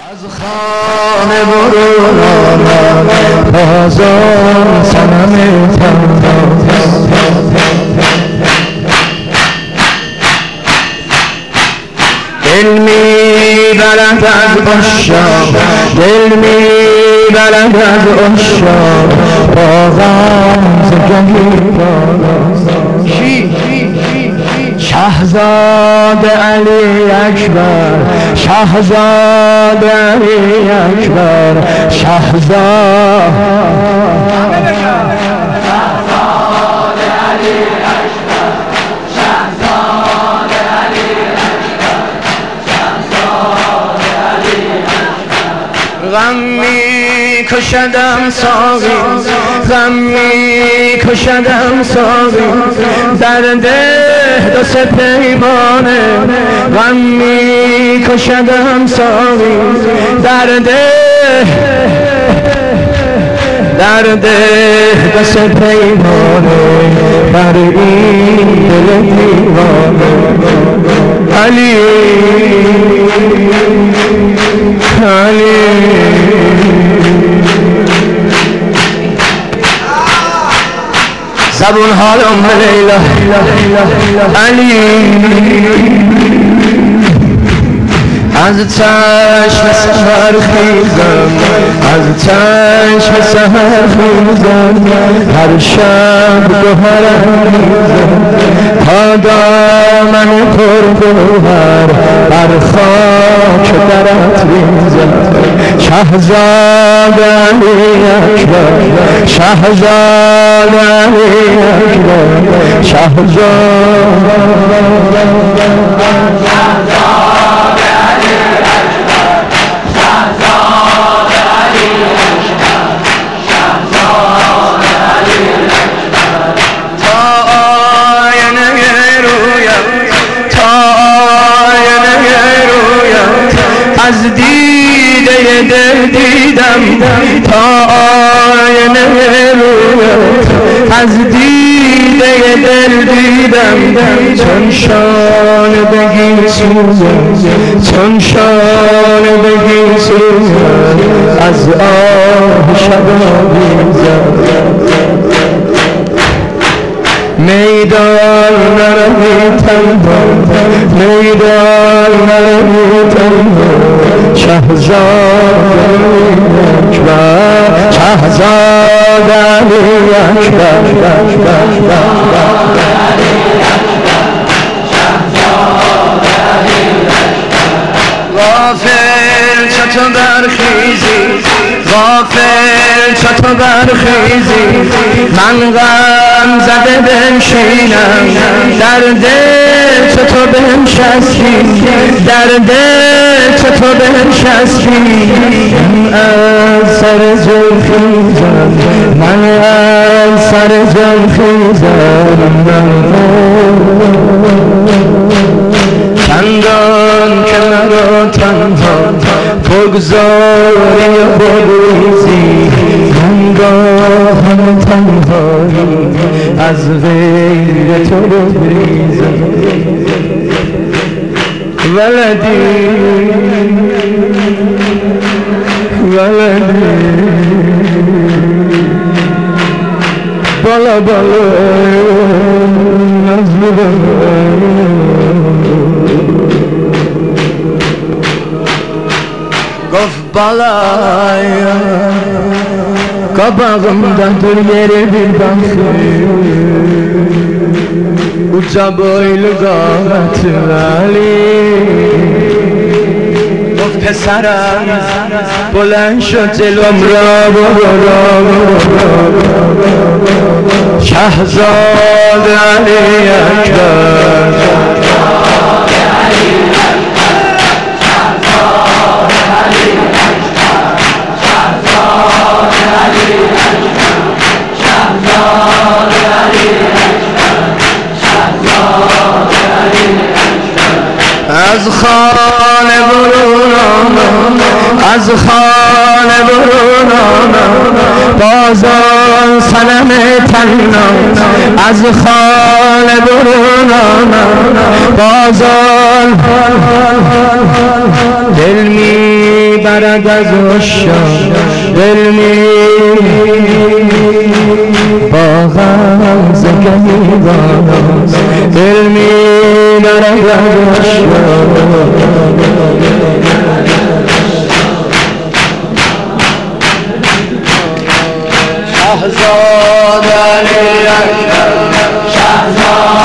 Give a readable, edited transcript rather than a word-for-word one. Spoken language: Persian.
از خانه برون آمد بازان صنم تنها دل میبرد از عشاق دل میبرد از عشاق با غمز گریبان شهزاده علی اکبر شهزاده علی اکبر شهزاده علی اکبر شهزاده علی اکبر شهزاده علی اکبر غم میکشدم ساقی غم میکشدم ساقی در ده دو سه پیمانه غم میکشدم ساقی در ده دو سه پیمانه بر این دل دیوانه علی علی زبون حالم لیلا علی از چشم سحر خیزم از چشم سحر خیزم هر شب گوهرم میزم تا دامن پرگوهر بر خاک درت ریزم شهزاده علی اکبر شهزاده علی اکبر شهزاده از دیده دل دیدم تا آینه رویت از دیده دل دیدم چون شان بگی سوزم چون شان بگی سوزم از آه شبابیزم میدان نروی تنها میدان نروی تنها شهزاده اکبر شهزاده علی اکبر غافل چطور برخیزی غافل چطور برخیزی من غم زده بنشینم در دل چطور بنشستی در دل چطور بنشستی من از سر زلفیزم من از سر زلفیزم چندان که مرا تنها بگذاری و بگریزی هنگاه تنهایی از غیر تو بگریزم ولدی ولدی بالا بالا گفت بالایا kabağımda dur yeri bir bakayım uca boylu gametli Ali گفت پسرم بلند شد جلوم را شهزاده علی اکبر از خانه برون آمد از خانه برون آمد بازان صنم تنها از خانه برون آمد بازان دل می برد از عشاق دل با غم ز گریبان دل برد از عشاق شهزاد علی اکبر شهزاد